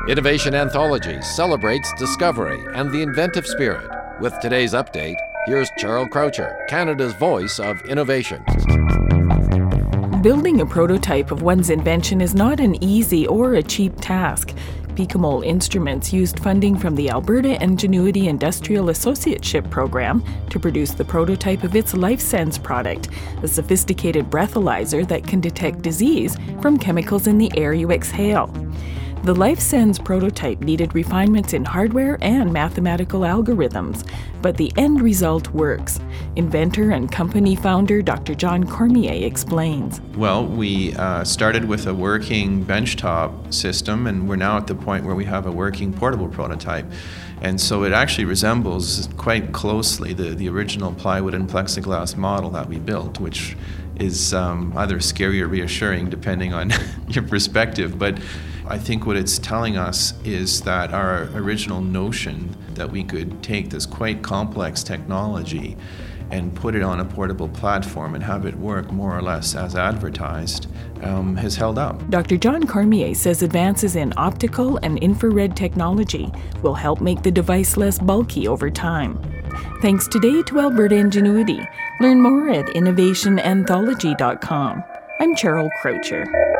Innovation Anthology celebrates discovery and the inventive spirit. With today's update, here's Cheryl Croucher, Canada's voice of innovation. Building a prototype of one's invention is not an easy or a cheap task. Picamole Instruments used funding from the Alberta Ingenuity Industrial Associateship Program to produce the prototype of its LifeSense product, a sophisticated breathalyzer that can detect disease from chemicals in the air you exhale. The LifeSense prototype needed refinements in hardware and mathematical algorithms, but the end result works. Inventor and company founder Dr. John Cormier explains. Well, we started with a working benchtop system, and we're now at the point where we have a working portable prototype. And so it actually resembles quite closely the original plywood and plexiglass model that we built, which is either scary or reassuring depending on your perspective. But I think what it's telling us is that our original notion that we could take this quite complex technology and put it on a portable platform and have it work more or less as advertised has held up. Dr. John Cormier says advances in optical and infrared technology will help make the device less bulky over time. Thanks today to Alberta Ingenuity. Learn more at innovationanthology.com. I'm Cheryl Croucher.